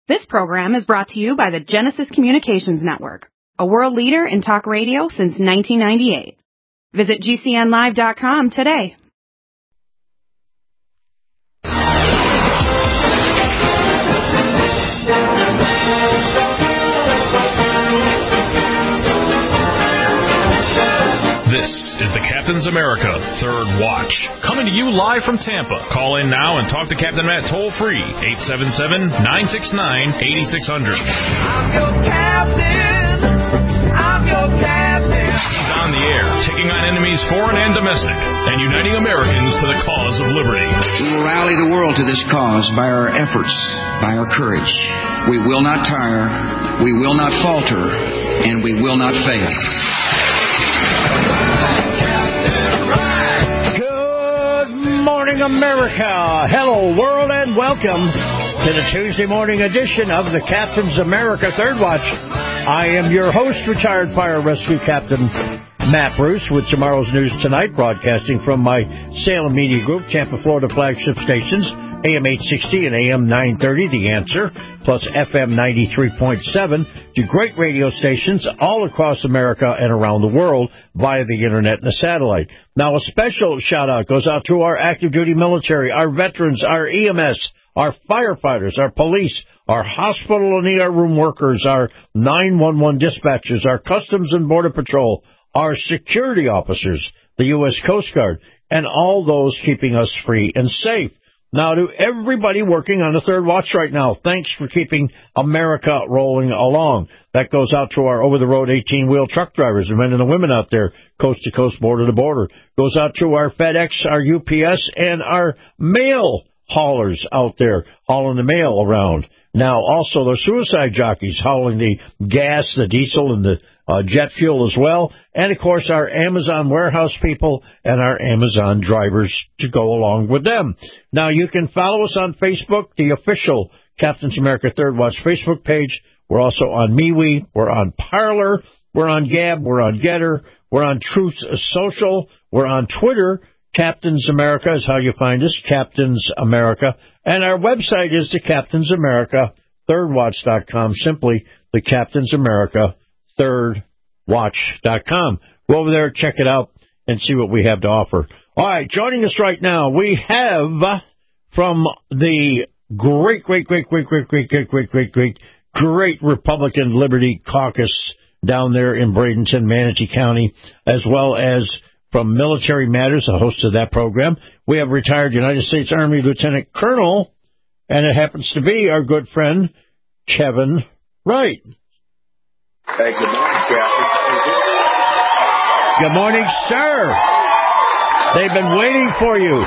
This program is brought to you by the Genesis Communications Network, a world leader in talk radio since 1998. Visit GCNlive.com today. This is the Captain's America Third Watch, coming to you live from Tampa. Call in now and talk to Captain Matt toll-free, 877-969-8600. I'm your captain. I'm your captain. He's on the air, taking on enemies foreign and domestic, and uniting Americans to the cause of liberty. We will rally the world to this cause by our efforts, by our courage. We will not tire, we will not falter, and we will not fail. Good morning, America. Hello, world, and welcome to the Tuesday morning edition of the Captain's America Third Watch. I am your host, retired fire rescue captain Matt Bruce, with tomorrow's news tonight, broadcasting from my Salem Media Group, Tampa, Florida flagship stations, AM 860 and AM 930, The Answer, plus FM 93.7, to great radio stations all across America and around the world via the Internet and the satellite. Now, a special shout-out goes out to our active-duty military, our veterans, our EMS, our firefighters, our police, our hospital and ER room workers, our 911 dispatchers, our Customs and Border Patrol, our security officers, the U.S. Coast Guard, and all those keeping us free and safe. Now, to everybody working on the Third Watch right now, thanks for keeping America rolling along. That goes out to our over-the-road 18-wheel truck drivers, the men and the women out there, coast to coast, border to border. Goes out to our FedEx, our UPS, and our mail haulers out there hauling the mail around. Now, also, the suicide jockeys hauling the gas, the diesel, and the jet fuel as well. And, of course, our Amazon warehouse people and our Amazon drivers to go along with them. Now, you can follow us on Facebook, the official Captain's America Third Watch Facebook page. We're also on MeWe. We're on Parler. We're on Gab. We're on Getter. We're on Truth Social. We're on Twitter. Captain's America is how you find us, Captain's America. And our website is the Captain's America ThirdWatch.com, simply the Captain's America ThirdWatch.com. Go over there, check it out, and see what we have to offer. All right, joining us right now, we have from the great Republican Liberty Caucus down there in Bradenton, Manatee County, as well as from Military Matters, the host of that program, we have retired United States Army Lieutenant Colonel, and it happens to be our good friend, Kevin Wright. Hey, good morning, Captain. Good morning, sir. They've been waiting for you.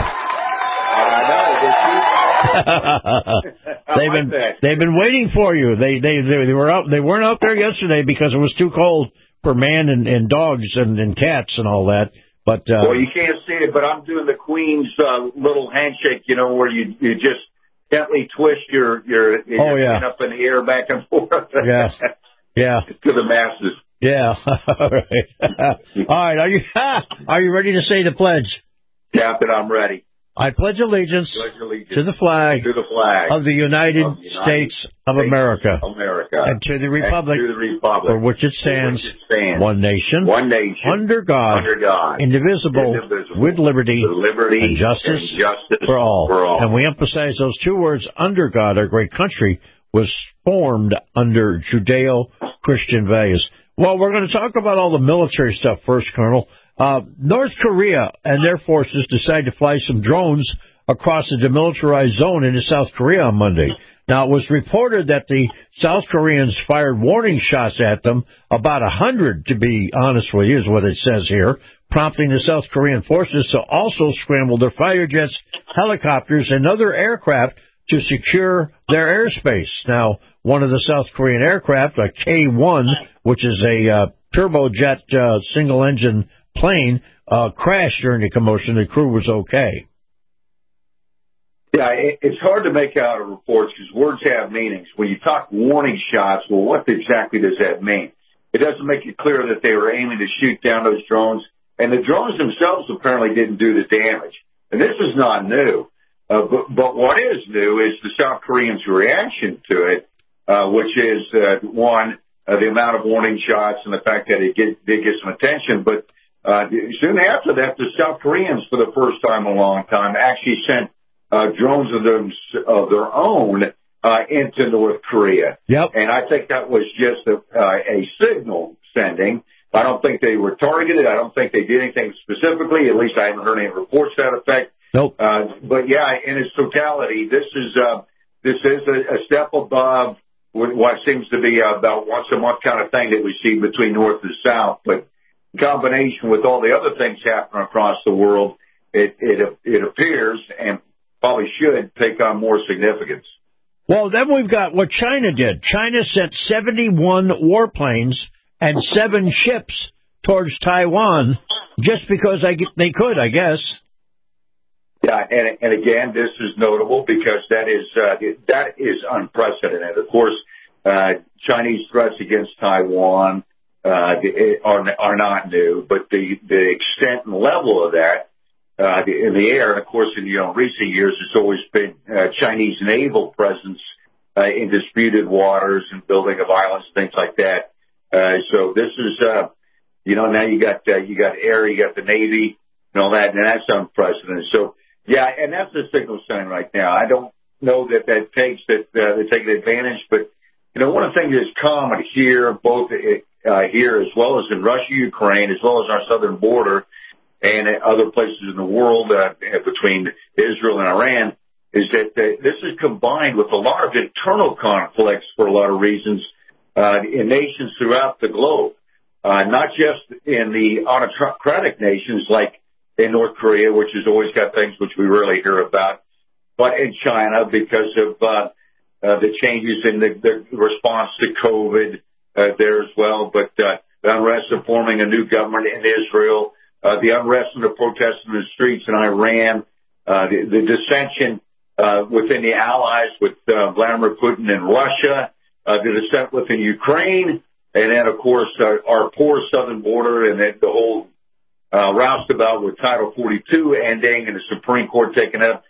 They've been waiting for you. They weren't out there yesterday because it was too cold for man and dogs and cats and all that. But well, you can't see it, but I'm doing the Queen's little handshake, where you just gently twist your hand up in the air back and forth. Yeah. To the masses. Yeah. All right. All right. Are you ready to say the pledge? Captain, I'm ready. I pledge allegiance to the flag of the United States of America and to the republic for which it stands, one nation, under God, indivisible, with liberty and justice for all. And we emphasize those two words, under God. Our great country was formed under Judeo-Christian values. Well, we're going to talk about all the military stuff first, Colonel. North Korea and their forces decided to fly some drones across the demilitarized zone into South Korea on Monday. Now, it was reported that the South Koreans fired warning shots at them, about 100, to be honest with you, is what it says here, prompting the South Korean forces to also scramble their fighter jets, helicopters, and other aircraft to secure their airspace. Now, one of the South Korean aircraft, a K-1, which is a turbojet single-engine plane, crashed during the commotion. The crew was okay. Yeah, it's hard to make out of reports because words have meanings. When you talk warning shots, well, what exactly does that mean? It doesn't make it clear that they were aiming to shoot down those drones, and the drones themselves apparently didn't do the damage. And this is not new. But what is new is the South Koreans' reaction to it. which is, one, the amount of warning shots and the fact that it did get some attention. But soon after that, the South Koreans, for the first time in a long time, actually sent drones of their own into North Korea. Yep. And I think that was just a signal sending. I don't think they were targeted. I don't think they did anything specifically. At least I haven't heard any reports to that effect. Nope. But yeah, in its totality, this is a step above what seems to be about once a month kind of thing that we see between North and South. But in combination with all the other things happening across the world, it appears and probably should take on more significance. Well, then we've got what China did. China sent 71 warplanes and 7 ships towards Taiwan just because they could, I guess. Yeah, and again, this is notable because that is unprecedented. Of course, Chinese threats against Taiwan are not new, but the extent and level of that in the air, and of course, in recent years, it's always been Chinese naval presence in disputed waters and building of islands, things like that. So this is, now you got air, you got the Navy, and all that, and that's unprecedented. So. Yeah, and that's the signal sending right now. I don't know that takes that they're taking advantage, but one of the things that's common here, both here as well as in Russia, Ukraine, as well as our southern border, and other places in the world between Israel and Iran, is that this is combined with a lot of internal conflicts for a lot of reasons in nations throughout the globe, not just in the autocratic nations like in North Korea, which has always got things which we rarely hear about, but in China because of the changes in the response to COVID there as well, but the unrest of forming a new government in Israel, the unrest and the protests in the streets in Iran, the dissension within the allies with Vladimir Putin in Russia, the dissent within Ukraine, and then, of course, our poor southern border and the whole roustabout with Title 42 ending and the Supreme Court taking up.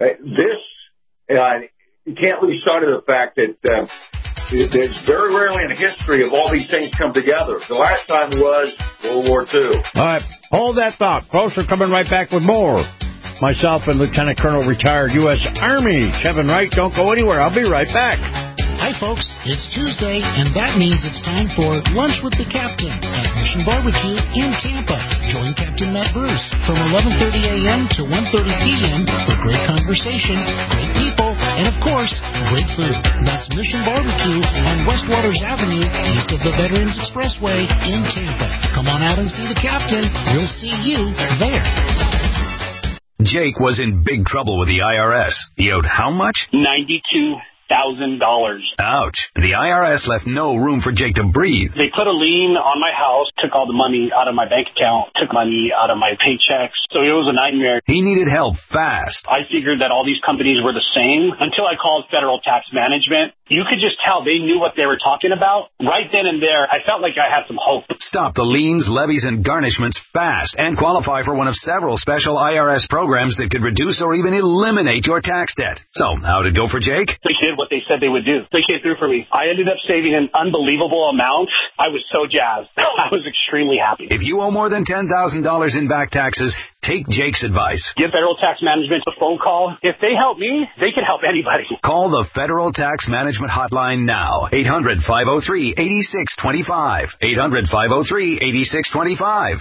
You can't lose sight of the fact that it's very rarely in the history of all these things come together. The last time was World War II. All right, hold that thought. Folks, we're coming right back with more. Myself and Lieutenant Colonel retired U.S. Army Kevin Wright. Don't go anywhere. I'll be right back. Hi, folks. It's Tuesday, and that means it's time for Lunch with the Captain at Mission Barbecue in Tampa. Join Captain Matt Bruce from 11:30 a.m. to 1:30 p.m. for great conversation, great people, and, of course, great food. That's Mission Barbecue on West Waters Avenue, east of the Veterans Expressway in Tampa. Come on out and see the Captain. We'll see you there. Jake was in big trouble with the IRS. He owed how much? $92,000. Ouch. The IRS left no room for Jake to breathe. They put a lien on my house, took all the money out of my bank account, took money out of my paychecks. So it was a nightmare. He needed help fast. I figured that all these companies were the same until I called Federal Tax Management. You could just tell they knew what they were talking about. Right then and there, I felt like I had some hope. Stop the liens, levies, and garnishments fast and qualify for one of several special IRS programs that could reduce or even eliminate your tax debt. So, how'd it go for Jake? They did what they said they would do. They came through for me. I ended up saving an unbelievable amount. I was so jazzed. I was extremely happy. If you owe more than $10,000 in back taxes, take Jake's advice. Give Federal Tax Management a phone call. If they help me, they can help anybody. Call the Federal Tax Management Hotline now. 800-503-8625. 800-503-8625.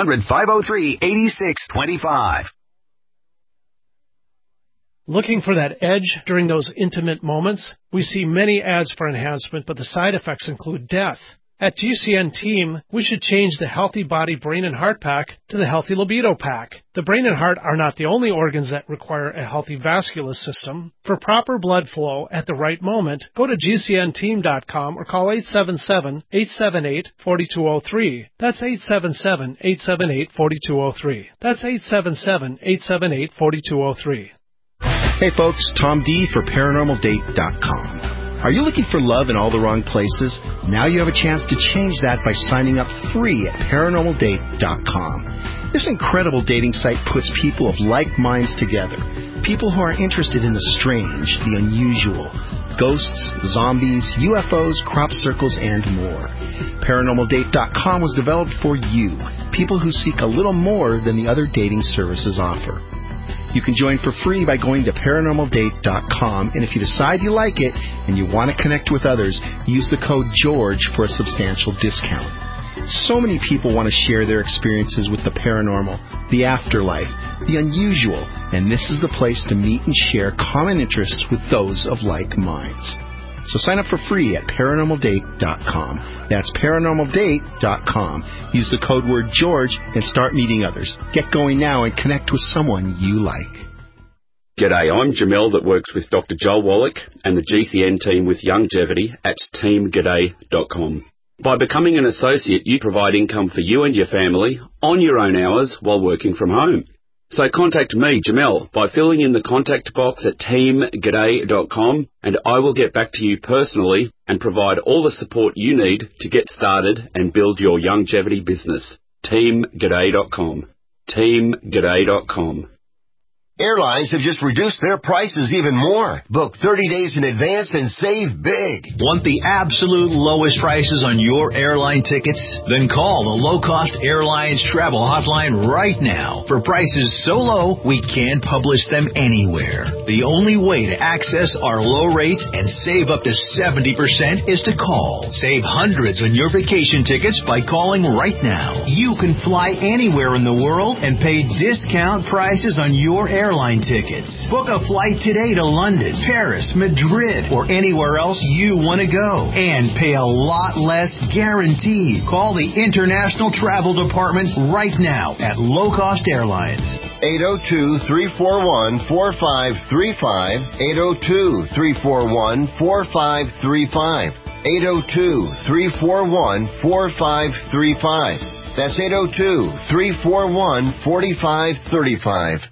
800-503-8625. Looking for that edge during those intimate moments? We see many ads for enhancement, but the side effects include death. At GCN Team, we should change the Healthy Body, Brain, and Heart Pack to the Healthy Libido Pack. The brain and heart are not the only organs that require a healthy vascular system. For proper blood flow at the right moment, go to GCNteam.com or call 877-878-4203. That's 877-878-4203. That's 877-878-4203. Hey folks, Tom D for ParanormalDate.com. Are you looking for love in all the wrong places? Now you have a chance to change that by signing up free at ParanormalDate.com. This incredible dating site puts people of like minds together. People who are interested in the strange, the unusual, ghosts, zombies, UFOs, crop circles, and more. ParanormalDate.com was developed for you, people who seek a little more than the other dating services offer. You can join for free by going to ParanormalDate.com, and if you decide you like it and you want to connect with others, use the code GEORGE for a substantial discount. So many people want to share their experiences with the paranormal, the afterlife, the unusual, and this is the place to meet and share common interests with those of like minds. So sign up for free at ParanormalDate.com. That's ParanormalDate.com. Use the code word George and start meeting others. Get going now and connect with someone you like. G'day, I'm Jamel that works with Dr. Joel Wallach and the GCN team with Longevity at teamg'day.com. By becoming an associate, you provide income for you and your family on your own hours while working from home. So contact me, Jamel, by filling in the contact box at teamg'day.com, and I will get back to you personally and provide all the support you need to get started and build your longevity business. teamg'day.com. teamg'day.com. Airlines have just reduced their prices even more. Book 30 days in advance and save big. Want the absolute lowest prices on your airline tickets? Then call the Low Cost Airlines Travel Hotline right now. For prices so low, we can't publish them anywhere. The only way to access our low rates and save up to 70% is to call. Save hundreds on your vacation tickets by calling right now. You can fly anywhere in the world and pay discount prices on your airline tickets. Book a flight today to London, Paris, Madrid, or anywhere else you want to go. And pay a lot less guaranteed. Call the International Travel Department right now at Low Cost Airlines. 802-341-4535. 802-341-4535. 802-341-4535. That's 802-341-4535.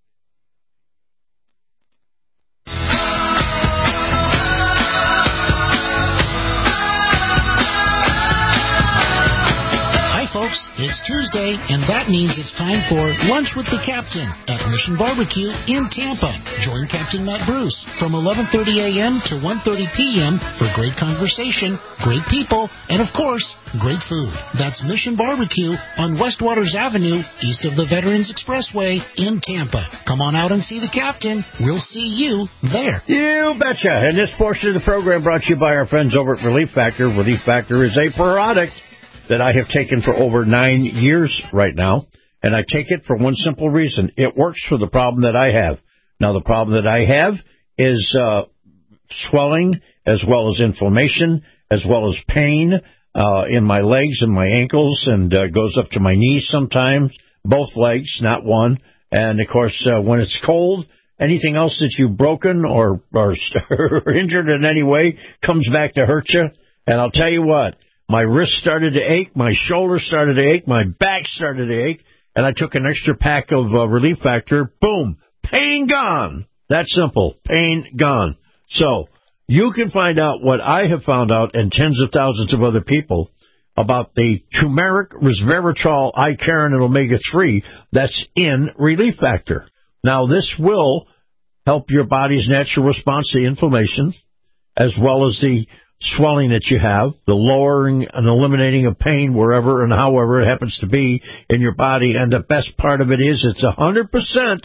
It's Tuesday, and that means it's time for Lunch with the Captain at Mission Barbecue in Tampa. Join Captain Matt Bruce from 11:30 a.m. to 1:30 p.m. for great conversation, great people, and, of course, great food. That's Mission Barbecue on West Waters Avenue, east of the Veterans Expressway in Tampa. Come on out and see the Captain. We'll see you there. You betcha. And this portion of the program brought to you by our friends over at Relief Factor. Relief Factor is a product that I have taken for over 9 years right now, and I take it for one simple reason. It works for the problem that I have. Now, the problem that I have is swelling, as well as inflammation, as well as pain in my legs and my ankles, and goes up to my knees sometimes, both legs, not one. And, of course, when it's cold, anything else that you've broken or injured in any way comes back to hurt you. And I'll tell you what. My wrist started to ache, my shoulder started to ache, my back started to ache, and I took an extra pack of Relief Factor. Boom! Pain gone! That simple. Pain gone. So, you can find out what I have found out and tens of thousands of other people about the turmeric resveratrol, icarin, and omega-3 that's in Relief Factor. Now, this will help your body's natural response to inflammation, as well as the swelling that you have, the lowering and eliminating of pain wherever and however it happens to be in your body. And the best part of it is it's 100%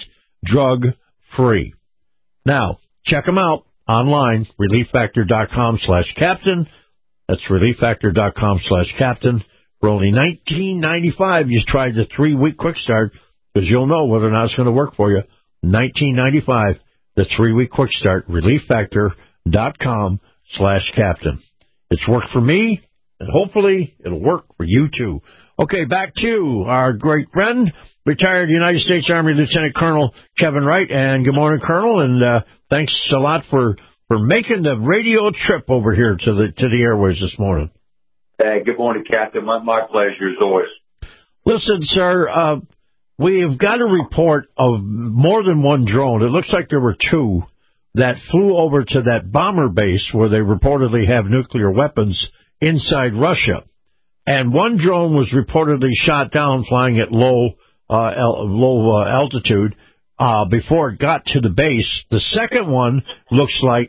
drug-free. Now, check them out online, relieffactor.com/captain. That's relieffactor.com/captain. For only $19.95, you try the 3-week quick start, because you'll know whether or not it's going to work for you. $19.95, the 3-week quick start, relieffactor.com/captain. It's worked for me, and hopefully it'll work for you too. Okay, back to our great friend, retired United States Army Lieutenant Colonel Kevin Wright. And good morning, Colonel, and thanks a lot for making the radio trip over here to the airways this morning. Good morning, Captain. My pleasure as always. Listen, sir, we have got a report of more than one drone. It looks like there were 2 that flew over to that bomber base where they reportedly have nuclear weapons inside Russia. And one drone was reportedly shot down flying at low altitude before it got to the base. The second one looks like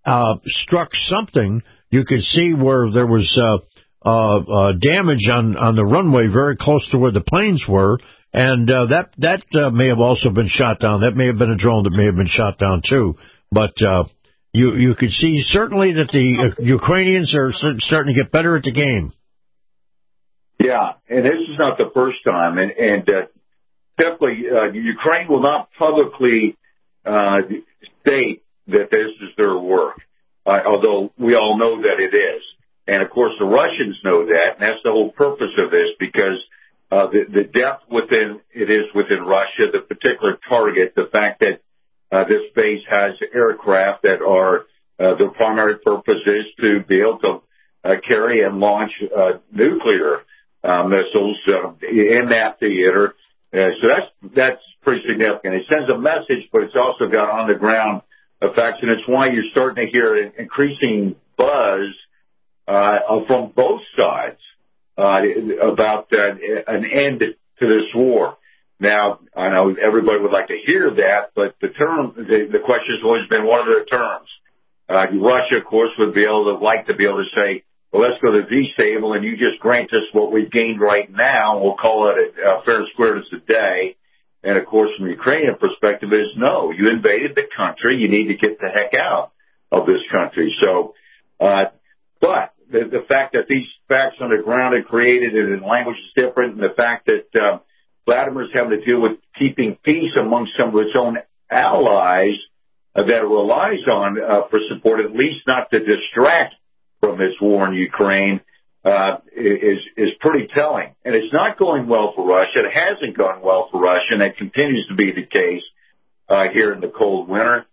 struck something. You could see where there was damage on the runway very close to where the planes were, and that may have also been shot down. That may have been a drone that may have been shot down too. But you could see certainly that the Ukrainians are starting to get better at the game. Yeah, and this is not the first time, and definitely Ukraine will not publicly state that this is their work, although we all know that it is. And, of course, the Russians know that, and that's the whole purpose of this, because the depth within Russia, the particular target, the fact that this base has aircraft that are their primary purpose is to be able to carry and launch nuclear missiles in that theater. So that's pretty significant. It sends a message, but it's also got on-the-ground effects, and it's why you're starting to hear an increasing buzz from both sides about an end to this war. Now, I know everybody would like to hear that, but the question has always been, what are the terms? Russia, of course, would like to be able to say, well, let's go to disable, and you just grant us what we've gained right now. We'll call it fair and square as a day. And, of course, from the Ukrainian perspective is, no, you invaded the country. You need to get the heck out of this country. So, but the fact that these facts on the ground are created and the language is different, and the fact that Vladimir's having to deal with keeping peace among some of its own allies that it relies on for support, at least not to distract from this war in Ukraine, is pretty telling. And it's not going well for Russia. It hasn't gone well for Russia, and that continues to be the case here in the cold winter.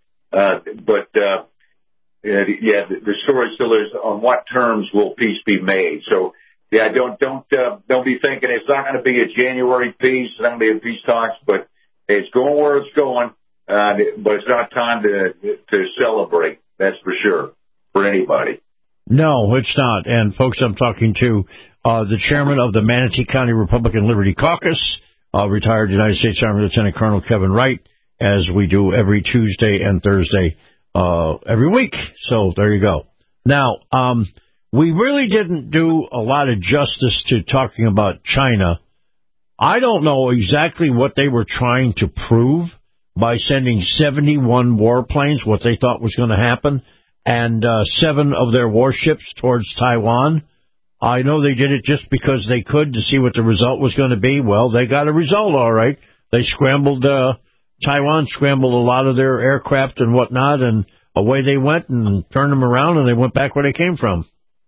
The story still is, on what terms will peace be made? So, yeah, don't be thinking it's not going to be a January peace. It's not going to be a peace talks, but it's going where it's going. But it's not time to celebrate. That's for sure for anybody. No, it's not. And, folks, I'm talking to the chairman of the Manatee County Republican Liberty Caucus, retired United States Army Lieutenant Colonel Kevin Wright, as we do every Tuesday and Thursday every week. So there you go. Now, we really didn't do a lot of justice to talking about China. I don't know exactly what they were trying to prove by sending 71 warplanes, what they thought was going to happen, and 7 of their warships towards Taiwan. I know they did it just because they could to see what the result was going to be. Well, they got a result, all right. They scrambled, Taiwan scrambled a lot of their aircraft and whatnot, and away they went and turned them around, and they went back where they came from.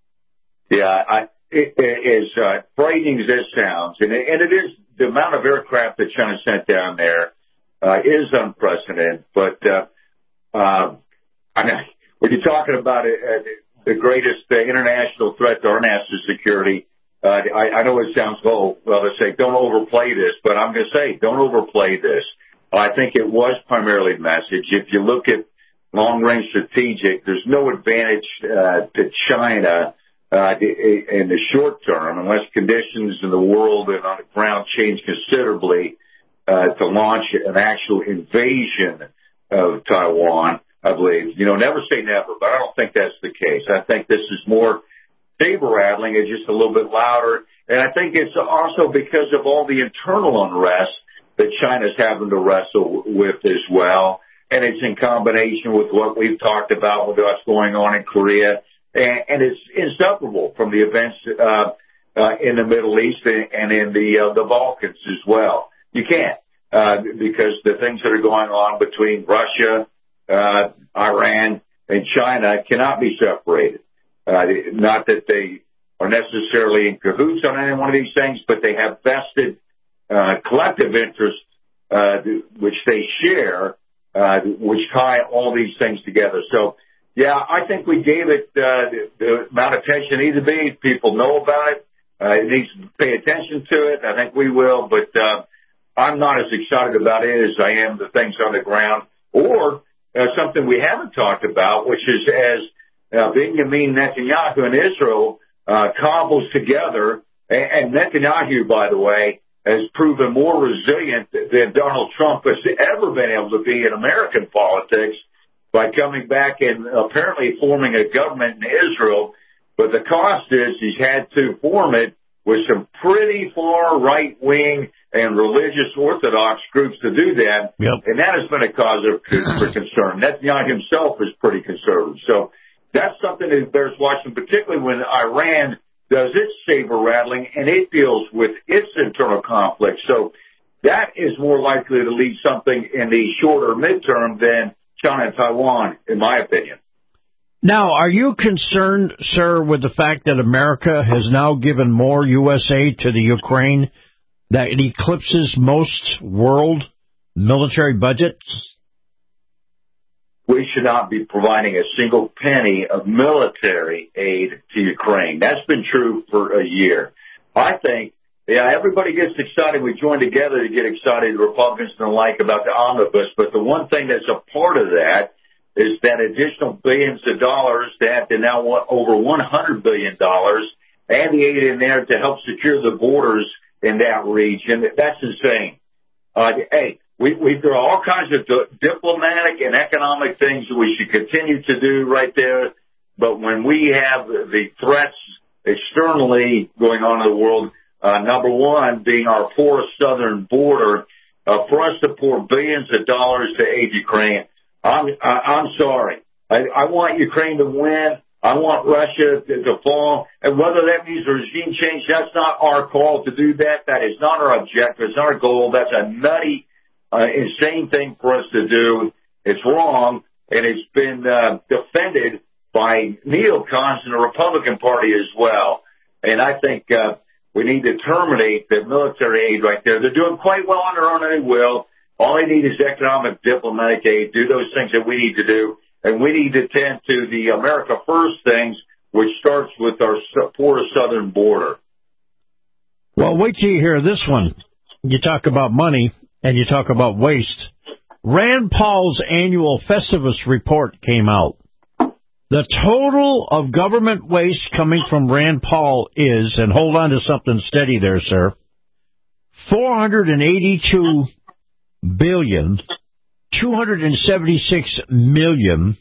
Yeah, as frightening as this sounds, and it is, the amount of aircraft that China sent down there is unprecedented. But I mean, when you're talking about the greatest international threat to our national security, I know it sounds, well, they say don't overplay this, but I'm going to say don't overplay this. I think it was primarily message. If you look at long-range strategic, there's no advantage to China in the short term, unless conditions in the world and on the ground change considerably, to launch an actual invasion of Taiwan, I believe. You know, never say never, but I don't think that's the case. I think this is more saber-rattling. It's just a little bit louder. And I think it's also because of all the internal unrest that China's having to wrestle with as well. And it's in combination with what we've talked about with what's going on in Korea. And it's inseparable from the events in the Middle East and in the Balkans as well. You can't, because the things that are going on between Russia, Iran, and China cannot be separated. Not that they are necessarily in cahoots on any one of these things, but they have vested collective interests which they share, which tie all these things together. So, yeah, I think we gave it the amount of attention it needs to be. People know about it. It needs to pay attention to it. I think we will, but I'm not as excited about it as I am the things on the ground, or something we haven't talked about, which is as Benjamin Netanyahu and Israel cobbles together, and Netanyahu, by the way, has proven more resilient than Donald Trump has ever been able to be in American politics. by coming back and apparently forming a government in Israel. But the cost is he's had to form it with some pretty far right-wing and religious Orthodox groups to do that. Yep. And that has been a cause for concern. Netanyahu himself is pretty conservative. So that's something that bears watching, particularly when Iran does its saber rattling and it deals with its internal conflict. So that is more likely to lead something in the shorter midterm than China and Taiwan, in my opinion. Now, are you concerned, sir, with the fact that America has now given more U.S. aid to the Ukraine that it eclipses most world military budgets? We should not be providing a single penny of military aid to Ukraine. That's been true for a year. I think, everybody gets excited. We join together to get excited, Republicans and the like, about the omnibus. But the one thing that's a part of that is that additional billions of dollars that are now over $100 billion and the aid in there to help secure the borders in that region. That's insane. There are all kinds of diplomatic and economic things that we should continue to do right there. But when we have the threats externally going on in the world, number one being our porous southern border, for us to pour billions of dollars to aid Ukraine, I'm sorry. I want Ukraine to win. I want Russia to fall. And whether that means a regime change, that's not our call to do that. That is not our objective. It's not our goal. That's a nutty, insane thing for us to do. It's wrong, and it's been defended by neocons in the Republican Party as well. And I think we need to terminate the military aid right there. They're doing quite well on their own and they will. All they need is economic, diplomatic aid, do those things that we need to do, and we need to tend to the America First things, which starts with our porous southern border. Well, wait till you hear this one. You talk about money and you talk about waste. Rand Paul's annual Festivus report came out. The total of government waste coming from Rand Paul is, and hold on to something steady there, sir, $482 billion, $276,543,907.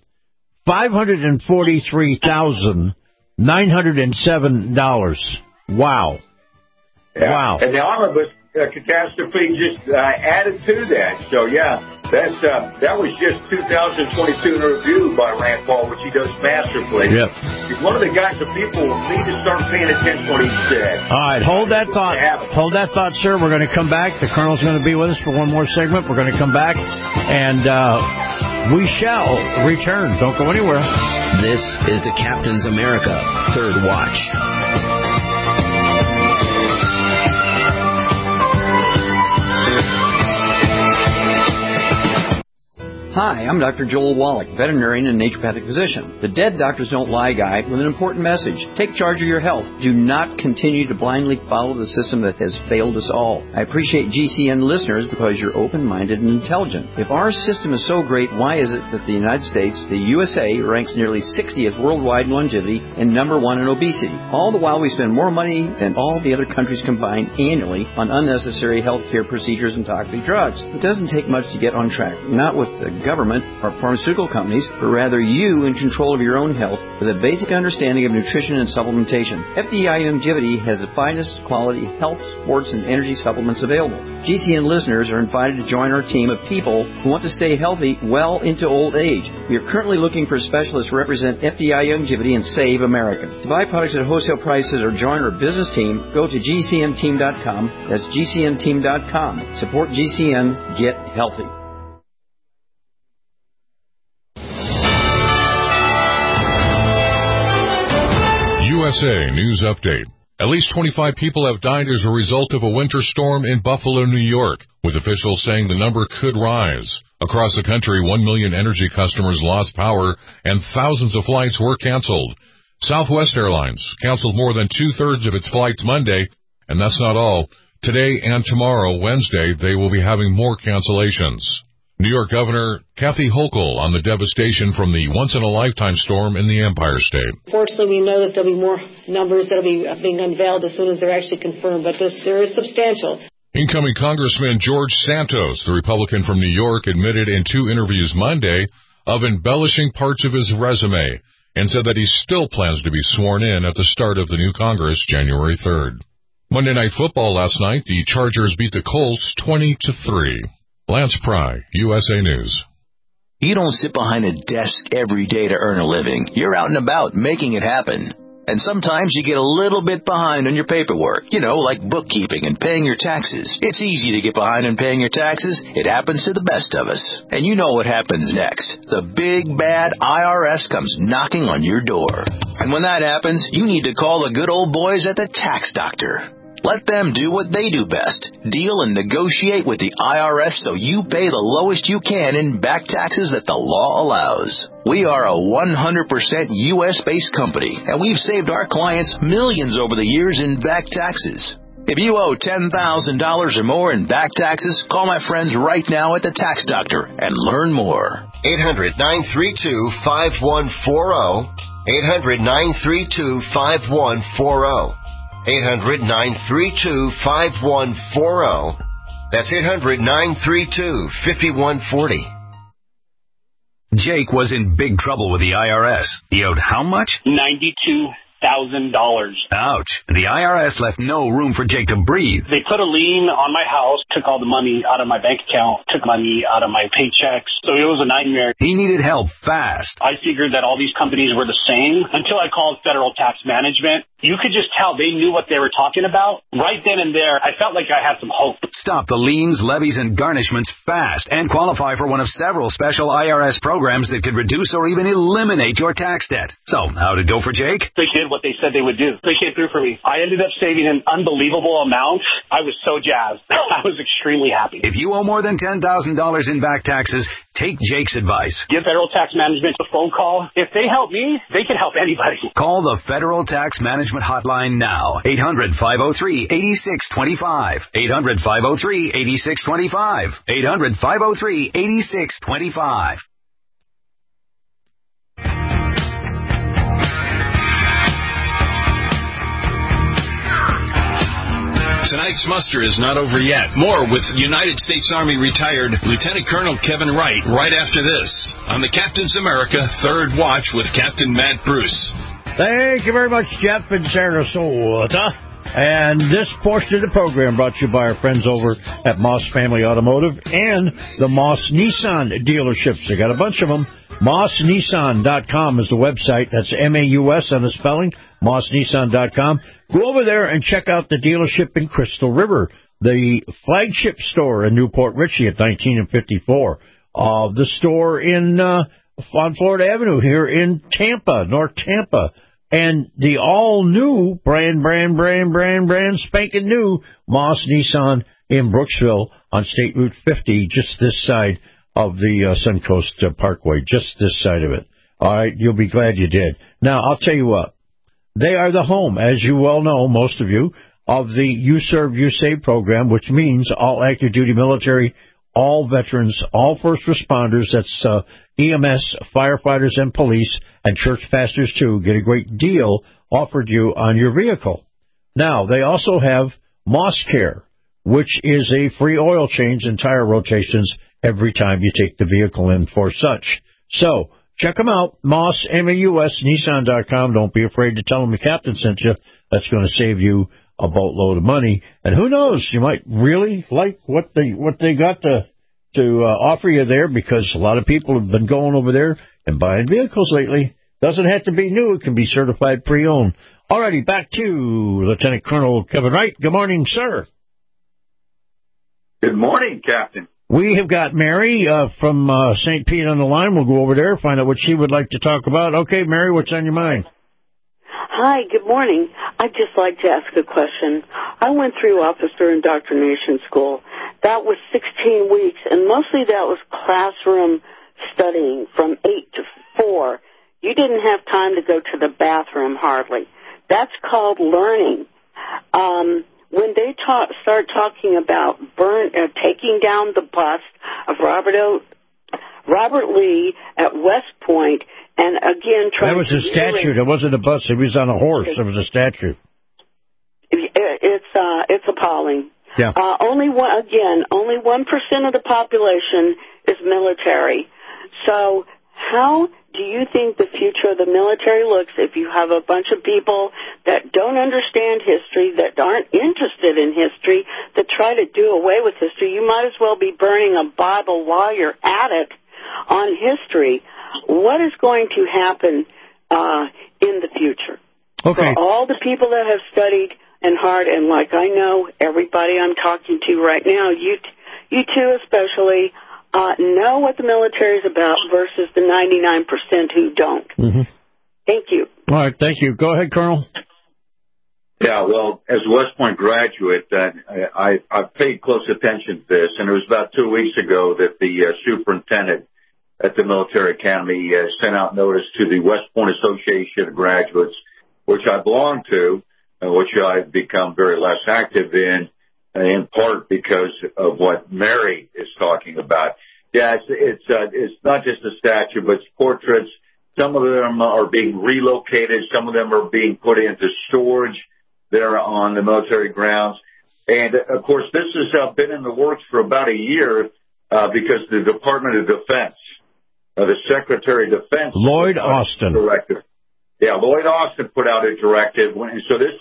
Wow. Yeah. Wow. And the omnibus catastrophe just added to that. So, that was just 2022 in review by Rand Paul, which he does masterfully. Yep. He's one of the guys that people need to start paying attention to what he said. All right, hold that thought. Hold that thought, sir. We're going to come back. The Colonel's going to be with us for one more segment. We're going to come back, and we shall return. Don't go anywhere. This is the Captain's America Third Watch. Hi, I'm Dr. Joel Wallach, veterinarian and naturopathic physician. The Dead Doctors Don't Lie guy with an important message. Take charge of your health. Do not continue to blindly follow the system that has failed us all. I appreciate GCN listeners because you're open-minded and intelligent. If our system is so great, why is it that the United States, the USA, ranks nearly 60th worldwide in longevity and number 1 in obesity? All the while we spend more money than all the other countries combined annually on unnecessary health care procedures and toxic drugs. It doesn't take much to get on track. Not with the government or pharmaceutical companies, but rather you in control of your own health with a basic understanding of nutrition and supplementation. FDI Longevity has the finest quality health, sports, and energy supplements available. GCN listeners are invited to join our team of people who want to stay healthy well into old age. We are currently looking for specialists to represent FDI Longevity and Save America. To buy products at wholesale prices or join our business team, go to GCNteam.com. That's GCNteam.com. Support GCN. Get healthy. USA News Update. At least 25 people have died as a result of a winter storm in Buffalo, New York, with officials saying the number could rise. Across the country, 1 million energy customers lost power and thousands of flights were canceled. Southwest Airlines canceled more than two-thirds of its flights Monday, and that's not all. Today and tomorrow, Wednesday, they will be having more cancellations. New York Governor Kathy Hochul on the devastation from the once-in-a-lifetime storm in the Empire State. Fortunately, we know that there'll be more numbers that'll be being unveiled as soon as they're actually confirmed, but there is substantial. Incoming Congressman George Santos, the Republican from New York, admitted in two interviews Monday of embellishing parts of his resume and said that he still plans to be sworn in at the start of the new Congress January 3rd. Monday Night Football last night, the Chargers beat the Colts 20-3. Lance Pry, USA News. You don't sit behind a desk every day to earn a living. You're out and about making it happen. And sometimes you get a little bit behind on your paperwork, like bookkeeping and paying your taxes. It's easy to get behind on paying your taxes. It happens to the best of us. And you know what happens next. The big, bad IRS comes knocking on your door. And when that happens, you need to call the good old boys at the Tax Doctor. Let them do what they do best. Deal and negotiate with the IRS so you pay the lowest you can in back taxes that the law allows. We are a 100% U.S.-based company, and we've saved our clients millions over the years in back taxes. If you owe $10,000 or more in back taxes, call my friends right now at the Tax Doctor and learn more. 800-932-5140. 800-932-5140. 800-932-5140. That's 800-932-5140. Jake was in big trouble with the IRS. He owed how much? $92,000. Ouch. The IRS left no room for Jake to breathe. They put a lien on my house, took all the money out of my bank account, took money out of my paychecks. So it was a nightmare. He needed help fast. I figured that all these companies were the same until I called Federal Tax Management. You could just tell they knew what they were talking about. Right then and there, I felt like I had some hope. Stop the liens, levies, and garnishments fast and qualify for one of several special IRS programs that could reduce or even eliminate your tax debt. So, how'd it go for Jake? They did what they said they would do. They came through for me. I ended up saving an unbelievable amount. I was so jazzed. I was extremely happy. If you owe more than $10,000 in back taxes, take Jake's advice. Give Federal Tax Management a phone call. If they help me, they can help anybody. Call the Federal Tax Management Hotline now. 800-503-8625. 800-503-8625. 800-503-8625. Tonight's muster is not over yet. More with United States Army retired Lieutenant Colonel Kevin Wright right after this on the Captain's America Third Watch with Captain Matt Bruce. Thank you very much, Jeff in Sarasota. And this portion of the program brought to you by our friends over at Moss Family Automotive and the Moss Nissan dealerships. They got a bunch of them. MossNissan.com is the website. That's M-A-U-S on the spelling, MossNissan.com. Go over there and check out the dealership in Crystal River, the flagship store in Newport Richey at 19 and 54. The store on Florida Avenue here in Tampa, North Tampa. And the all-new, brand spanking new Moss Nissan in Brooksville on State Route 50, just this side of the Suncoast Parkway, just this side of it. All right, you'll be glad you did. Now, I'll tell you what. They are the home, as you well know, most of you, of the You Serve, You Save program, which means all active duty military, all veterans, all first responders, that's EMS, firefighters, and police, and church pastors, too, get a great deal offered you on your vehicle. Now, they also have Moss Care, which is a free oil change and tire rotations every time you take the vehicle in for such. So, check them out, Moss, M-A-U-S, Nissan.com. Don't be afraid to tell them the captain sent you. That's going to save you a boatload of money. And who knows, you might really like what they got to offer you there, because a lot of people have been going over there and buying vehicles lately. Doesn't have to be new. It can be certified pre-owned. Alrighty, back to Lieutenant Colonel Kevin Wright. Good morning, sir. Good morning, Captain. We have got Mary from St. Pete on the line. We'll go over there, find out what she would like to talk about. Okay, Mary, what's on your mind? Hi, good morning. I'd just like to ask a question. I went through officer indoctrination school. That was 16 weeks, and mostly that was classroom studying from 8 to 4. You didn't have time to go to the bathroom hardly. That's called learning. When they start talking about taking down the bust of Robert Lee at West Point, and again trying that was a statue. It wasn't a bust. It was on a horse. It was a statue. It's appalling. Yeah. Only 1% of the population is military. So How do you think the future of the military looks if you have a bunch of people that don't understand history, that aren't interested in history, that try to do away with history? You might as well be burning a Bible while you're at it on history. What is going to happen in the future? Okay. For all the people that have studied and hard, and like I know everybody I'm talking to right now, you two especially, know what the military is about versus the 99% who don't. Mm-hmm. Thank you. All right, thank you. Go ahead, Colonel. Yeah, well, as a West Point graduate, I paid close attention to this, and it was about 2 weeks ago that the superintendent at the military academy sent out notice to the West Point Association of Graduates, which I belong to, which I've become very less active in part because of what Mary is talking about. Yeah, it's not just a statue, but it's portraits. Some of them are being relocated. Some of them are being put into storage there on the military grounds. And, of course, this has been in the works for about a year because the Department of Defense, the Secretary of Defense, Lloyd Austin. Directive. Yeah, Lloyd Austin put out a directive. So this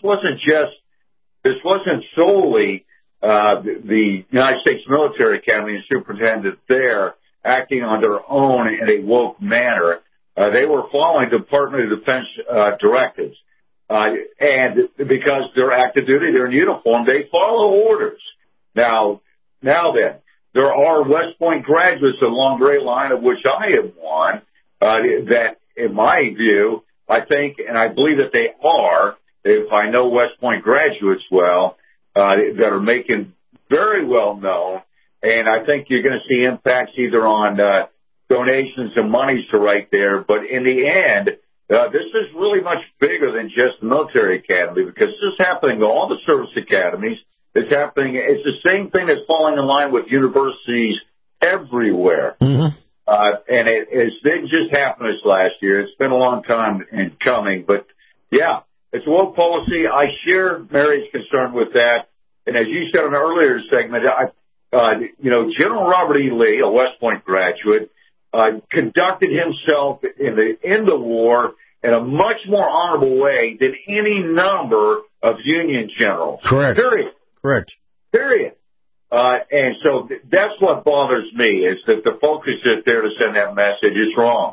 wasn't solely the United States Military Academy and superintendent there acting on their own in a woke manner. They were following Department of Defense directives. And because they're active duty, they're in uniform, they follow orders. Now then, there are West Point graduates along Great Line, of which I am one, that, in my view, I think, and I believe that they are, if I know West Point graduates well, that are making very well known, and I think you're going to see impacts either on donations and monies to right there, but in the end, this is really much bigger than just the military academy because this is happening to all the service academies. It's the same thing that's falling in line with universities everywhere. Mm-hmm. And it didn't just happen this last year. It's been a long time in coming, but yeah, it's a woke policy. I share Mary's concern with that. And as you said in an earlier segment, General Robert E. Lee, a West Point graduate, conducted himself in the war in a much more honorable way than any number of Union generals. Correct. Period. Correct. Period. And so that's what bothers me is that the focus is there to send that message is wrong.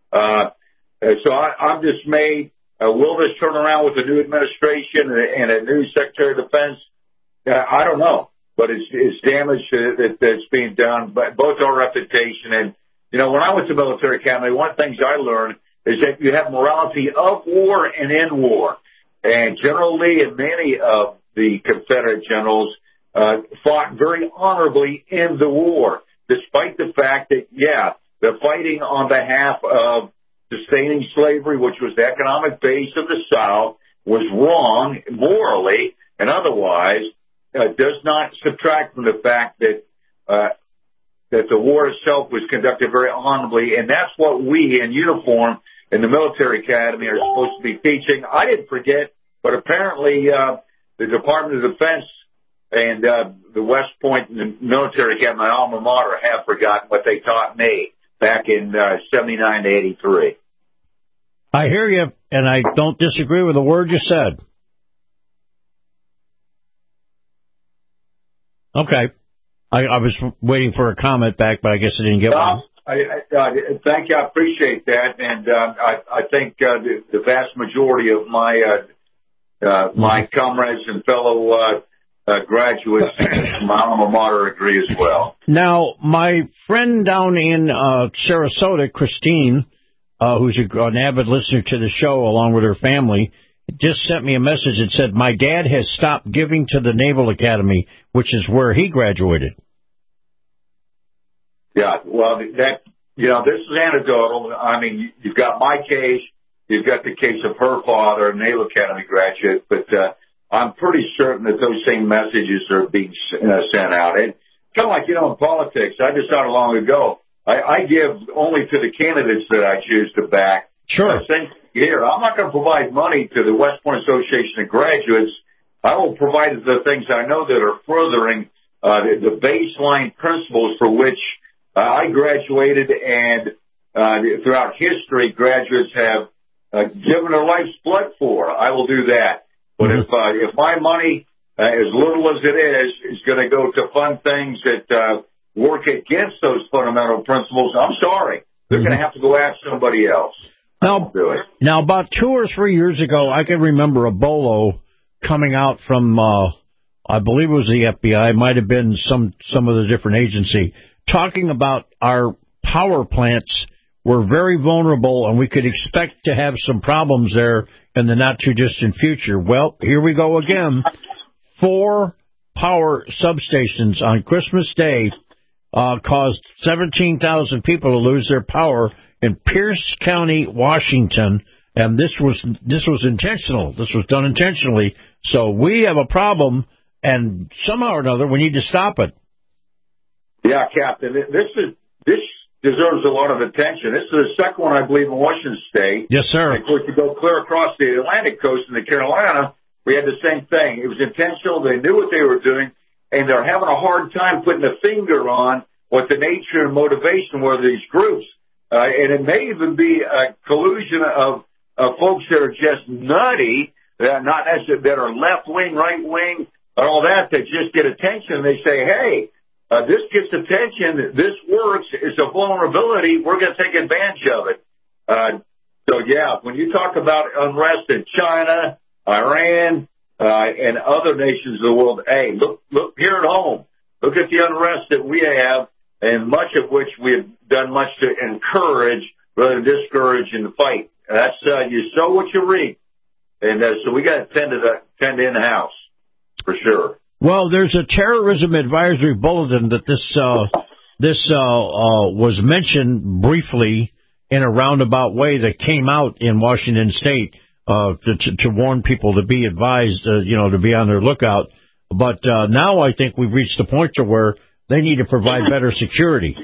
So I'm dismayed. Will this turn around with a new administration and a new Secretary of Defense? I don't know, but it's damage that's being done by both our reputation and, when I went to military academy, one of the things I learned is that you have morality of war and in war. And General Lee and many of the Confederate generals fought very honorably in the war, despite the fact that, they're fighting on behalf of sustaining slavery, which was the economic base of the South, was wrong morally and otherwise, does not subtract from the fact that the war itself was conducted very honorably, and that's what we in uniform in the military academy are supposed to be teaching. I didn't forget, but apparently the Department of Defense and the West Point Military Academy, my alma mater, have forgotten what they taught me back in 79 to 83. I hear you, and I don't disagree with a word you said. Okay. I was waiting for a comment back, but I guess I didn't get one. Thank you. I appreciate that. And I think the vast majority of my comrades and fellow graduates from my alma mater agree as well. Now, my friend down in Sarasota, Christine, who's an avid listener to the show along with her family, just sent me a message that said, my dad has stopped giving to the Naval Academy, which is where he graduated. Yeah, well, this is anecdotal. I mean, you've got my case, you've got the case of her father, a Naval Academy graduate, but I'm pretty certain that those same messages are being sent out. And kind of like, in politics, I decided long ago, I give only to the candidates that I choose to back. Sure. Same here. I'm not going to provide money to the West Point Association of Graduates. I will provide the things I know that are furthering the baseline principles for which I graduated and throughout history graduates have given their life's blood for. I will do that. But if my money, as little as it is going to go to fund things that work against those fundamental principles, I'm sorry. They're going to have to go ask somebody else. Now, about 2 or 3 years ago, I can remember a bolo coming out from, I believe it was the FBI, it might have been some of the different agency, talking about our power plants were very vulnerable and we could expect to have some problems there in the not-too-distant future. Well, here we go again. 4 power substations on Christmas Day caused 17,000 people to lose their power in Pierce County, Washington, and this was intentional. This was done intentionally. So we have a problem, and somehow or another we need to stop it. Yeah, Captain, this deserves a lot of attention. This is the second one, I believe, in Washington State. Yes, sir. And of course, you go clear across the Atlantic coast in the Carolina, we had the same thing. It was intentional. They knew what they were doing, and they're having a hard time putting a finger on what the nature and motivation were of these groups. And it may even be a collusion of folks that are just nutty, not necessarily that are left-wing, right-wing, all that just get attention. They say, hey, this gets attention. This works. It's a vulnerability. We're going to take advantage of it. So, yeah, when you talk about unrest in China, Iran, and other nations of the world, hey, look here at home. Look at the unrest that we have, and much of which we have done much to encourage rather than discourage and fight. That's you sow what you reap, and so we got to tend to in the house for sure. Well, there's a terrorism advisory bulletin that this was mentioned briefly in a roundabout way that came out in Washington State to warn people to be advised, to be on their lookout. But now I think we've reached the point to where they need to provide better security.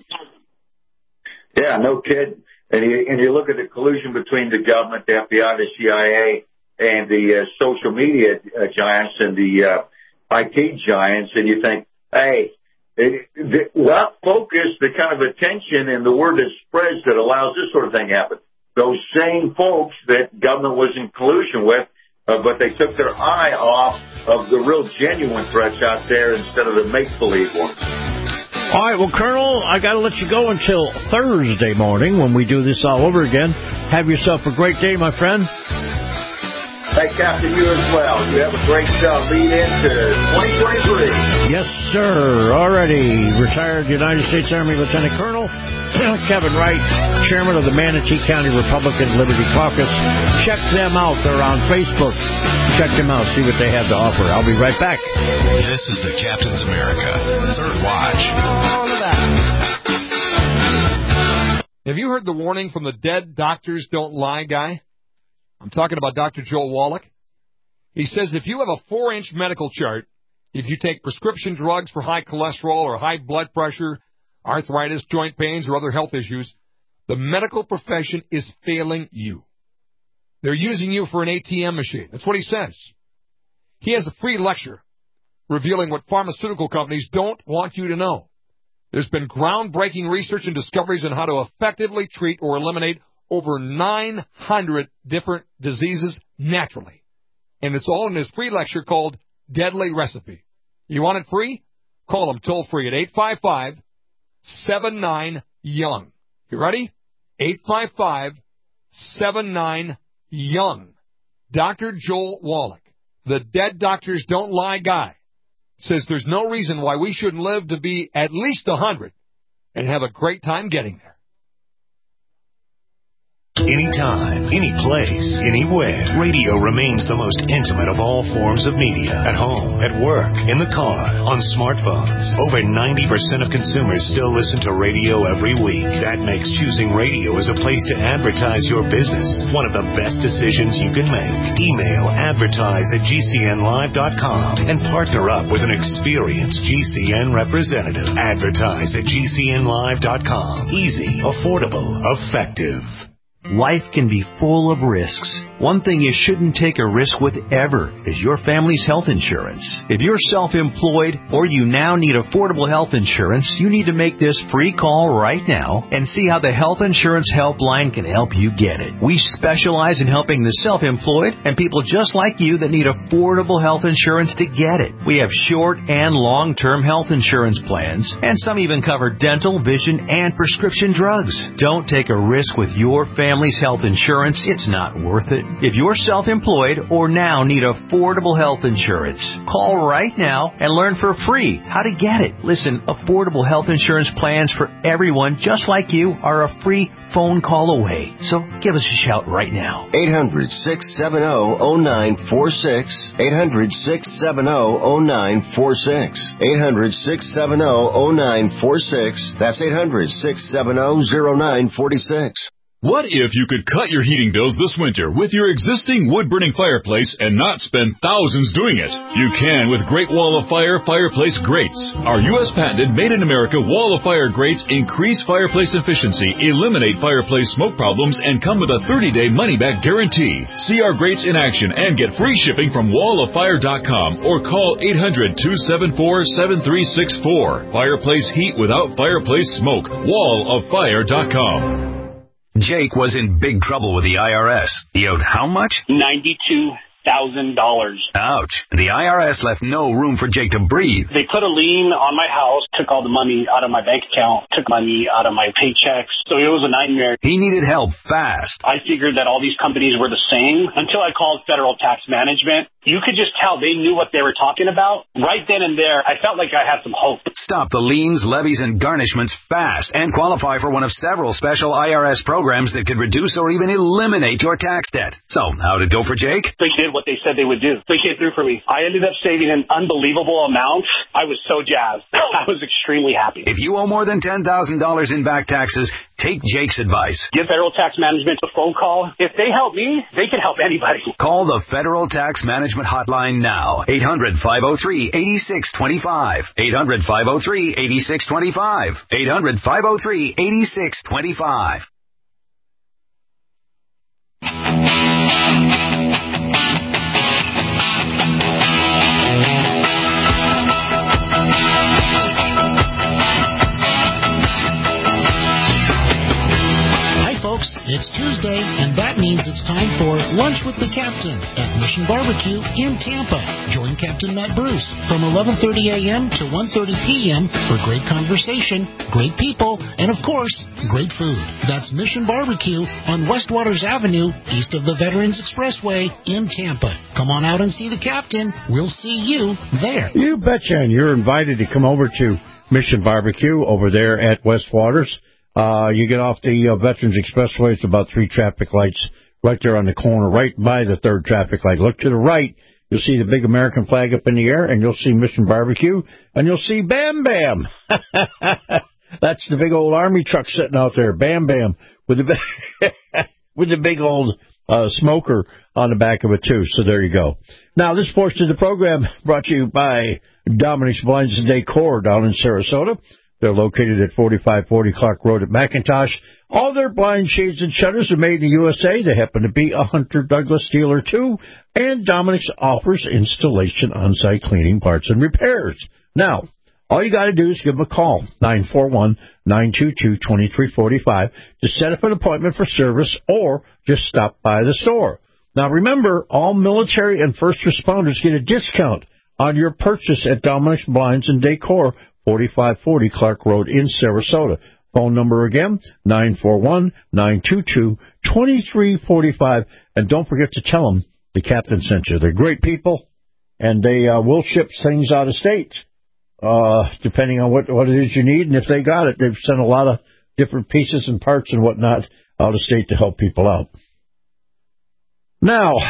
Yeah, no kid. And you look at the collusion between the government, the FBI, the CIA, and the social media giants and the IT giants, and you think, hey, what focus, the kind of attention and the word that spreads that allows this sort of thing to happen? Those same folks that government was in collusion with, but they took their eye off of the real genuine threats out there instead of the make-believe ones. All right, well, Colonel, I got to let you go until Thursday morning when we do this all over again. Have yourself a great day, my friend. Hey, Captain, you as well. You have a great lead into 2023. Yes, sir. Already retired United States Army Lieutenant Colonel Kevin Wright, chairman of the Manatee County Republican Liberty Caucus. Check them out. They're on Facebook. Check them out. See what they have to offer. I'll be right back. This is the Captain's America Third Watch. Have you heard the warning from the dead doctors don't lie guy? I'm talking about Dr. Joel Wallach. He says if you have a 4-inch medical chart, if you take prescription drugs for high cholesterol or high blood pressure, arthritis, joint pains, or other health issues, the medical profession is failing you. They're using you for an ATM machine. That's what he says. He has a free lecture revealing what pharmaceutical companies don't want you to know. There's been groundbreaking research and discoveries on how to effectively treat or eliminate over 900 different diseases naturally. And it's all in his free lecture called Deadly Recipe. You want it free? Call him toll-free at 855-79-YOUNG. You ready? 855-79-YOUNG. Dr. Joel Wallach, the dead doctors don't lie guy, says there's no reason why we shouldn't live to be at least 100 and have a great time getting there. Anytime, any place, anywhere, radio remains the most intimate of all forms of media. At home, at work, in the car, on smartphones. Over 90% of consumers still listen to radio every week. That makes choosing radio as a place to advertise your business one of the best decisions you can make. Email advertise@gcnlive.com and partner up with an experienced GCN representative. Advertise@gcnlive.com. Easy, affordable, effective. Life can be full of risks. One thing you shouldn't take a risk with ever is your family's health insurance. If you're self-employed or you now need affordable health insurance, you need to make this free call right now and see how the Health Insurance Helpline can help you get it. We specialize in helping the self-employed and people just like you that need affordable health insurance to get it. We have short and long-term health insurance plans, and some even cover dental, vision, and prescription drugs. Don't take a risk with your family's health insurance. It's not worth it. If you're self-employed or now need affordable health insurance, call right now and learn for free how to get it. Listen, affordable health insurance plans for everyone just like you are a free phone call away. So give us a shout right now. 800-670-0946. 800-670-0946. 800-670-0946. That's 800-670-0946. What if you could cut your heating bills this winter with your existing wood-burning fireplace and not spend thousands doing it? You can with Great Wall of Fire fireplace grates. Our U.S. patented made-in-America Wall of Fire grates increase fireplace efficiency, eliminate fireplace smoke problems, and come with a 30-day money-back guarantee. See our grates in action and get free shipping from walloffire.com or call 800-274-7364. Fireplace heat without fireplace smoke. walloffire.com. Jake was in big trouble with the IRS. He owed how much? $92,000. Ouch. The IRS left no room for Jake to breathe. They put a lien on my house, took all the money out of my bank account, took money out of my paychecks. So it was a nightmare. He needed help fast. I figured that all these companies were the same until I called Federal Tax Management. You could just tell they knew what they were talking about. Right then and there, I felt like I had some hope. Stop the liens, levies, and garnishments fast and qualify for one of several special IRS programs that could reduce or even eliminate your tax debt. So, how'd it go for Jake? They did what they said they would do. They came through for me. I ended up saving an unbelievable amount. I was so jazzed. I was extremely happy. If you owe more than $10,000 in back taxes, take Jake's advice. Give Federal Tax Management a phone call. If they help me, they can help anybody. Call the Federal Tax Management Hotline now. 800-503-8625. 800-503-8625. 800-503-8625. It's Tuesday, and that means it's time for Lunch with the Captain at Mission Barbecue in Tampa. Join Captain Matt Bruce from 11:30 a.m. to 1:30 p.m. for great conversation, great people, and, of course, great food. That's Mission Barbecue on West Waters Avenue, east of the Veterans Expressway in Tampa. Come on out and see the Captain. We'll see you there. You betcha, and you're invited to come over to Mission Barbecue over there at West Waters. You get off the Veterans Expressway. It's about 3 traffic lights right there on the corner, right by the 3rd traffic light. Look to the right. You'll see the big American flag up in the air, and you'll see Mission Barbecue, and you'll see Bam Bam. That's the big old Army truck sitting out there, Bam Bam, with the big old smoker on the back of it, too. So there you go. Now, this portion of the program brought to you by Dominic's Blinds and Decor down in Sarasota. They're located at 4540 Clark Road at McIntosh. All their blind shades and shutters are made in the USA. They happen to be a Hunter Douglas dealer, too. And Dominic's offers installation, on-site cleaning, parts, and repairs. Now, all you got to do is give them a call, 941-922-2345, to set up an appointment for service or just stop by the store. Now, remember, all military and first responders get a discount on your purchase at Dominic's Blinds and Decor, 4540 Clark Road in Sarasota. Phone number again, 941-922-2345. And don't forget to tell them the Captain sent you. They're great people, and they will ship things out of state, depending on what it is you need. And if they got it, they've sent a lot of different pieces and parts and whatnot out of state to help people out. Now,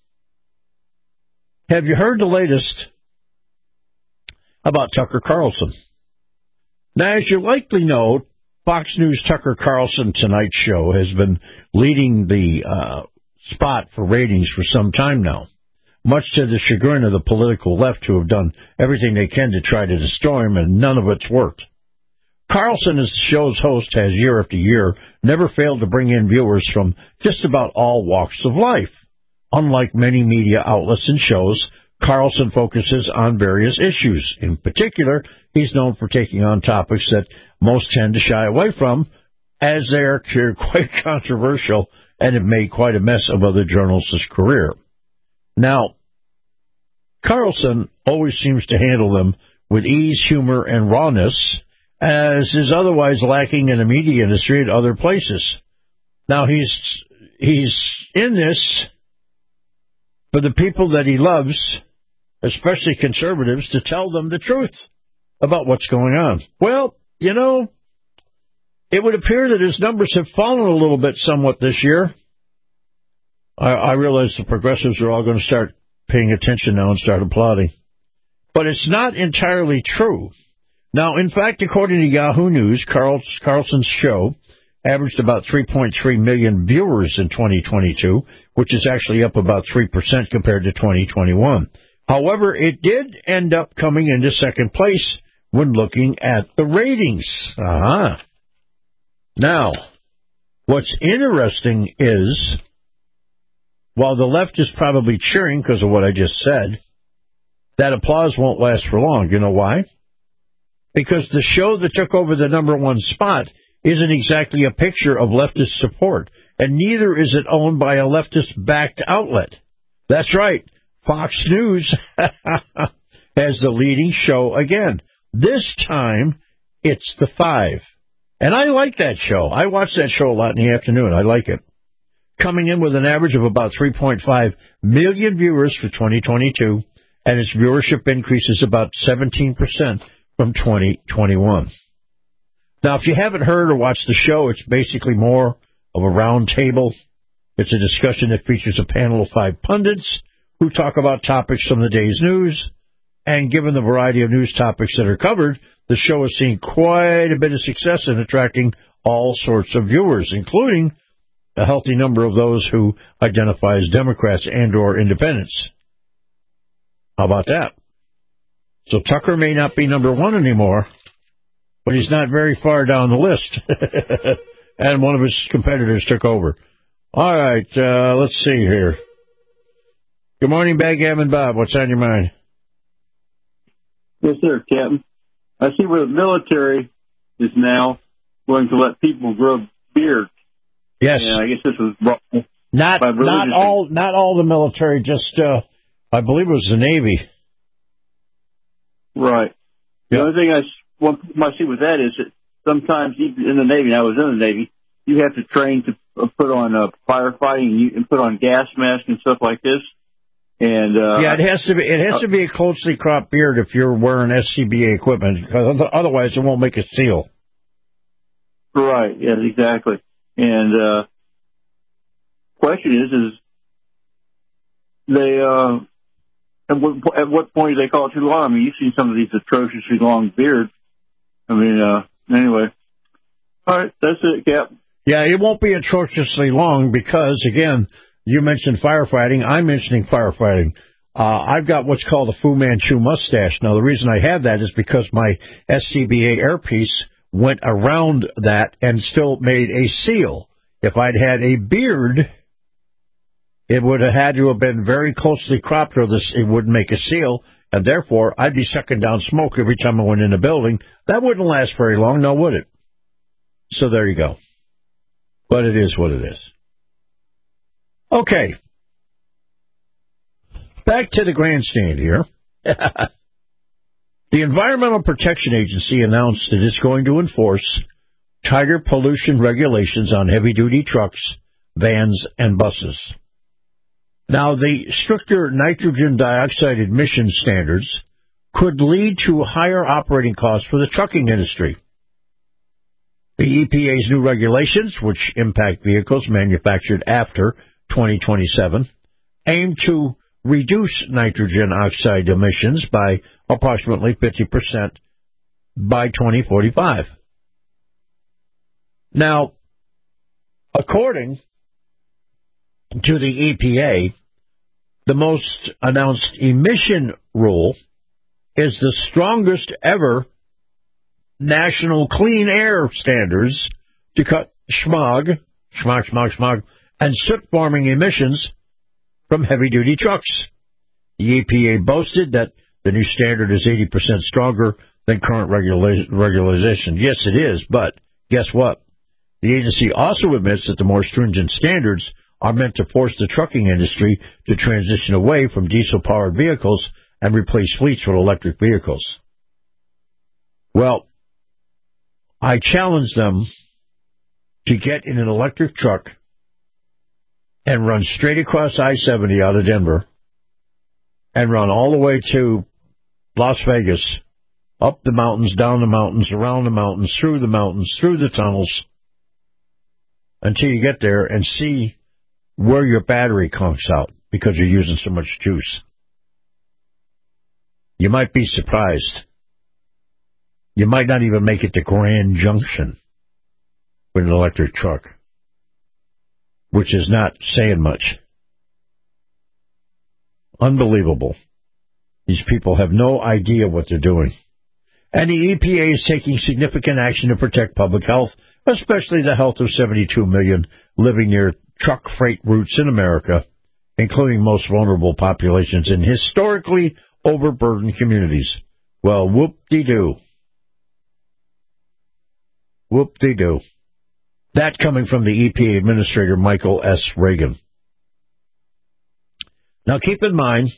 have you heard the latest about Tucker Carlson? Now, as you likely know, Fox News' Tucker Carlson Tonight Show has been leading the spot for ratings for some time now, much to the chagrin of the political left, who have done everything they can to try to destroy him, and none of it's worked. Carlson, as the show's host, has year after year never failed to bring in viewers from just about all walks of life. Unlike many media outlets and shows, Carlson focuses on various issues. In particular, he's known for taking on topics that most tend to shy away from, as they are quite controversial and have made quite a mess of other journalists' career. Now, Carlson always seems to handle them with ease, humor, and rawness, as is otherwise lacking in the media industry at other places. Now, he's in this for the people that he loves, especially conservatives, to tell them the truth about what's going on. Well, you know, it would appear that his numbers have fallen a little bit somewhat this year. I realize the progressives are all going to start paying attention now and start applauding. But it's not entirely true. Now, in fact, according to Yahoo News, Carlson's show averaged about 3.3 million viewers in 2022, which is actually up about 3% compared to 2021. However, it did end up coming into second place when looking at the ratings. Now, what's interesting is, while the left is probably cheering because of what I just said, that applause won't last for long. You know why? Because the show that took over the number one spot isn't exactly a picture of leftist support, and neither is it owned by a leftist-backed outlet. That's right, Fox News has the leading show again. This time, it's The Five. And I like that show. I watch that show a lot in the afternoon. I like it. Coming in with an average of about 3.5 million viewers for 2022, and its viewership increase is about 17% from 2021. Now, if you haven't heard or watched the show, it's basically more of a round table. It's a discussion that features a panel of 5 pundits who talk about topics from the day's news. And given the variety of news topics that are covered, the show has seen quite a bit of success in attracting all sorts of viewers, including a healthy number of those who identify as Democrats and or independents. How about that? So Tucker may not be number one anymore, but he's not very far down the list. And one of his competitors took over. All right, let's see here. Good morning, Backgammon Bob. What's on your mind? Yes, sir, Captain. I see where the military is now going to let people grow beards. Yes. And I guess this was brought not all the military, just I believe it was the Navy. Right. The only thing I see with that is that sometimes even in the Navy, and I was in the Navy, you have to train to put on firefighting and put on gas masks and stuff like this. And it has to be a closely cropped beard if you're wearing SCBA equipment, because otherwise it won't make a seal. Right. Yeah. Exactly. And question is they at what point do they call it too long? I mean, you've seen some of these atrociously long beards. I mean, anyway. All right, that's it, Cap. Yeah, it won't be atrociously long because, again, you mentioned firefighting. I'm mentioning firefighting. I've got what's called a Fu Manchu mustache. Now, the reason I have that is because my SCBA airpiece went around that and still made a seal. If I'd had a beard, it would have had to have been very closely cropped or it wouldn't make a seal, and therefore I'd be sucking down smoke every time I went in a building. That wouldn't last very long, now would it? So there you go. But it is what it is. Okay. Back to the grandstand here. The Environmental Protection Agency announced that it's going to enforce tighter pollution regulations on heavy-duty trucks, vans, and buses. Now, the stricter nitrogen dioxide emission standards could lead to higher operating costs for the trucking industry. The EPA's new regulations, which impact vehicles manufactured after 2027, aim to reduce nitrogen oxide emissions by approximately 50% by 2045. Now, according to the EPA, the most announced emission rule is the strongest ever national clean air standards to cut smog, and soot-forming emissions from heavy-duty trucks. The EPA boasted that the new standard is 80% stronger than current regulation. Yes, it is, but guess what? The agency also admits that the more stringent standards are meant to force the trucking industry to transition away from diesel-powered vehicles and replace fleets with electric vehicles. Well, I challenge them to get in an electric truck and run straight across I-70 out of Denver and run all the way to Las Vegas, up the mountains, down the mountains, around the mountains, through the tunnels, until you get there and see where your battery conks out because you're using so much juice. You might be surprised. You might not even make it to Grand Junction with an electric truck, which is not saying much. Unbelievable. These people have no idea what they're doing. And the EPA is taking significant action to protect public health, especially the health of 72 million living near truck freight routes in America, including most vulnerable populations in historically overburdened communities. Well, whoop-de-doo. Whoop-de-doo. That coming from the EPA Administrator Michael S. Regan. Now keep in mind,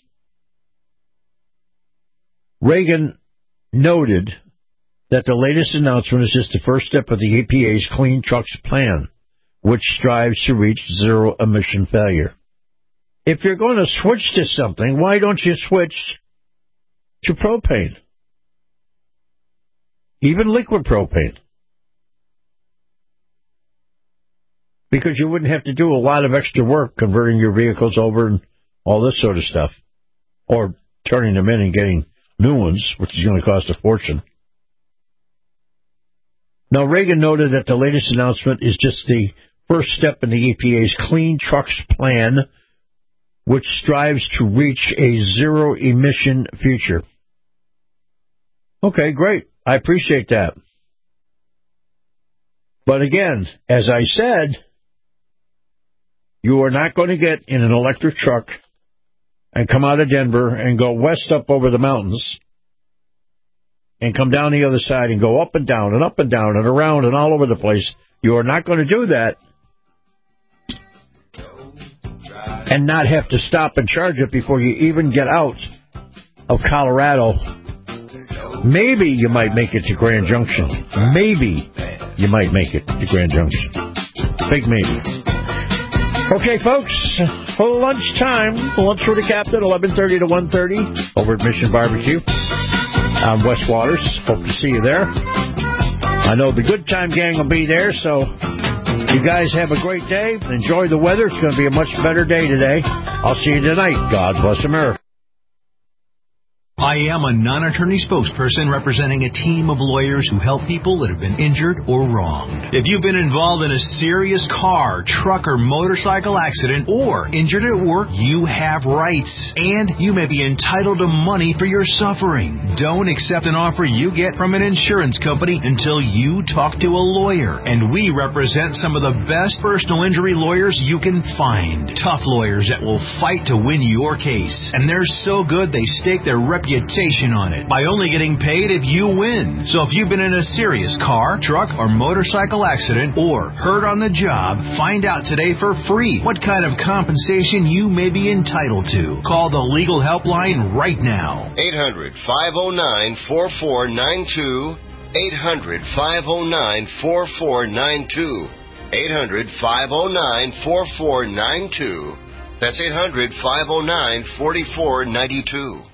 Reagan noted that the latest announcement is just the first step of the EPA's Clean Trucks Plan, which strives to reach zero-emission failure. If you're going to switch to something, why don't you switch to propane? Even liquid propane. Because you wouldn't have to do a lot of extra work converting your vehicles over and all this sort of stuff. Or turning them in and getting new ones, which is going to cost a fortune. Now, Reagan noted that the latest announcement is just the first step in the EPA's Clean Trucks Plan, which strives to reach a zero-emission future. Okay, great. I appreciate that. But again, as I said, you are not going to get in an electric truck and come out of Denver and go west up over the mountains and come down the other side and go up and down and around and all over the place. You are not going to do that and not have to stop and charge it before you even get out of Colorado. Maybe you might make it to Grand Junction. Maybe you might make it to Grand Junction. Big maybe. Okay, folks, lunchtime. Lunch with the Captain, 11:30 to 1:30 over at Mission Barbecue on West Waters. Hope to see you there. I know the Good Time Gang will be there, so you guys have a great day. Enjoy the weather. It's going to be a much better day today. I'll see you tonight. God bless America. I am a non-attorney spokesperson representing a team of lawyers who help people that have been injured or wronged. If you've been involved in a serious car, truck, or motorcycle accident or injured at work, you have rights, and you may be entitled to money for your suffering. Don't accept an offer you get from an insurance company until you talk to a lawyer, and we represent some of the best personal injury lawyers you can find. Tough lawyers that will fight to win your case, and they're so good they stake their reputation on it by only getting paid if you win. So if you've been in a serious car, truck, or motorcycle accident or hurt on the job, find out today for free what kind of compensation you may be entitled to. Call the legal helpline right now. 800-509-4492. 800-509-4492. 800-509-4492. That's 800-509-4492.